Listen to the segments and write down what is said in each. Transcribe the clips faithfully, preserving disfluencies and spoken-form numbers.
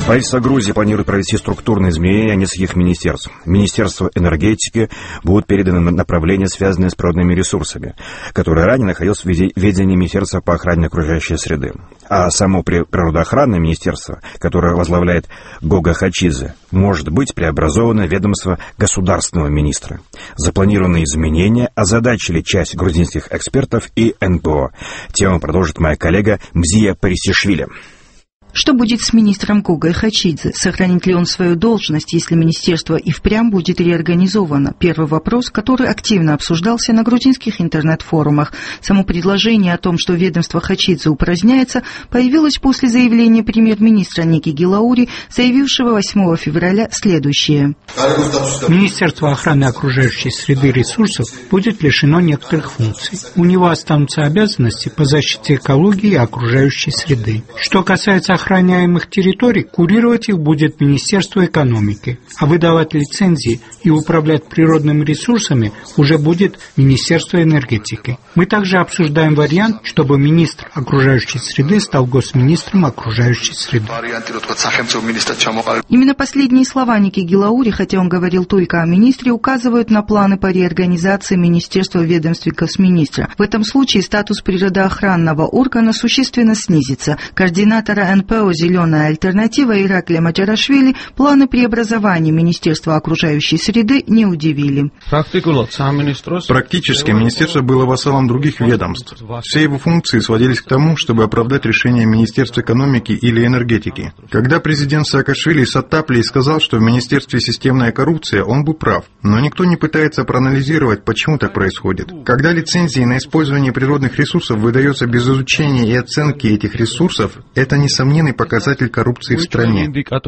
Правительство Грузии планирует провести структурные изменения нескольких министерств. Министерство энергетики будут переданы направления, связанные с природными ресурсами, которые ранее находилось в ведении Министерства по охране окружающей среды. А само природоохранное министерство, которое возглавляет Гога Хачидзе, может быть преобразовано в ведомство государственного министра. Запланированные изменения озадачили часть грузинских экспертов и эн пэ о. Тему продолжит моя коллега Мзия Парисишвили. Что будет с министром Гогой Хачидзе? Сохранит ли он свою должность, если министерство и впрямь будет реорганизовано? Первый вопрос, который активно обсуждался на грузинских интернет-форумах. Само предложение о том, что ведомство Хачидзе упраздняется, появилось после заявления премьер-министра Ники Гилаури, заявившего восьмого февраля следующее. Министерство охраны окружающей среды и ресурсов будет лишено некоторых функций. У него останутся обязанности по защите экологии и окружающей среды. Что касается охраняемых территорий, курировать их будет Министерство экономики, а выдавать лицензии и управлять природными ресурсами уже будет Министерство энергетики. Мы также обсуждаем вариант, чтобы министр окружающей среды стал госминистром окружающей среды. Именно последние слова Ники Гилаури, хотя он говорил только о министре, указывают на планы по реорганизации министерства в ведомстве госминистра. В этом случае статус природоохранного органа существенно снизится. Координатора эн пэ о «Зеленая альтернатива» Ираклия Маджарашвили планы преобразования Министерства окружающей среды не удивили. Практически министерство было вассалом других ведомств. Все его функции сводились к тому, чтобы оправдать решение Министерства экономики или энергетики. Когда президент Саакашвили Сатапли сказал, что в министерстве системная коррупция, он был прав. Но никто не пытается проанализировать, почему так происходит. Когда лицензии на использование природных ресурсов выдается без изучения и оценки этих ресурсов, это несомненный показатель коррупции в стране.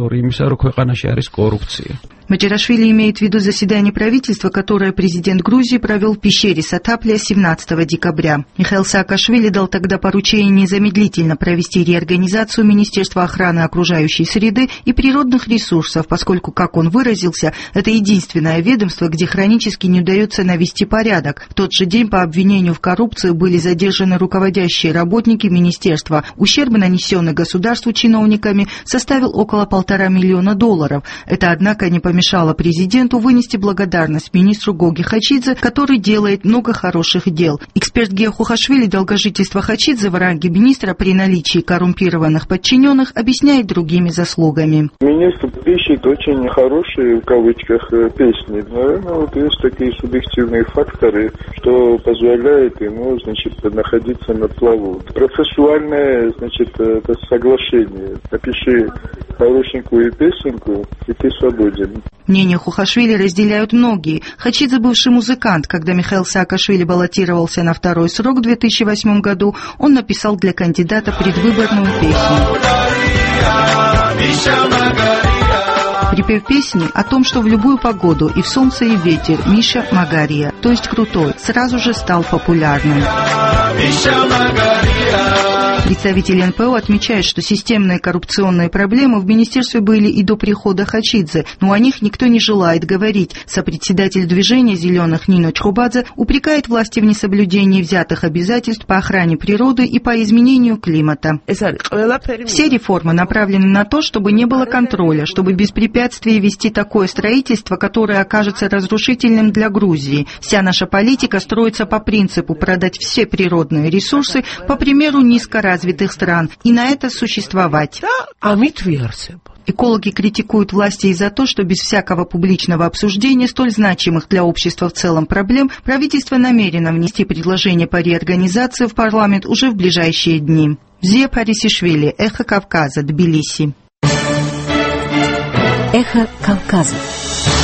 Маджарашвили имеет в виду заседание правительства, которое президент Грузии провел в пещере Сатаплия семнадцатого декабря. Михаил Саакашвили дал тогда поручение незамедлительно провести реорганизацию Министерства охраны окружающей среды и природных ресурсов, поскольку, как он выразился, это единственное ведомство, где хронически не удается навести порядок. В тот же день по обвинению в коррупции были задержаны руководящие работники министерства. Ущерб, нанесенный государству чиновниками, составил около полтора миллиона долларов. Это, однако, не помешало президенту вынести благодарность министру Гоге Хачидзе, который делает много хороших дел. Эксперт Гео Хухашвили долгожительство Хачидзе в ранге министра при наличии коррумпированных подчиненных объясняет другими заслугами. Министр пишет очень хорошие, в кавычках, песни. Наверное, вот есть такие субъективные факторы, что позволяет ему, значит, находиться на плаву. Процессуальное, значит, это соглашение. Напиши хорошенькую песенку, и ты свободен. Мнение Хухашвили разделяют многие. Хачидзе бывший музыкант. Когда Михаил Саакашвили баллотировался на второй срок в две тысячи восьмом году, он написал для кандидата предвыборную песню. Припев песни о том, что в любую погоду и в солнце, и в ветер Миша Магария, то есть крутой, сразу же стал популярным. Представители эн пэ о отмечают, что системные коррупционные проблемы в министерстве были и до прихода Хачидзе, но о них никто не желает говорить. Сопредседатель движения «Зеленых» Нино Чхубадзе упрекает власти в несоблюдении взятых обязательств по охране природы и по изменению климата. Все реформы направлены на то, чтобы не было контроля, чтобы без препятствий вести такое строительство, которое окажется разрушительным для Грузии. Вся наша политика строится по принципу продать все природные ресурсы, по примеру низкоразвитых развитых стран, и на это существовать. Экологи критикуют власти и за то, что без всякого публичного обсуждения столь значимых для общества в целом проблем правительство намерено внести предложение по реорганизации в парламент уже в ближайшие дни. Мзия Парисишвили, Эхо Кавказа, Тбилиси. Эхо Кавказа.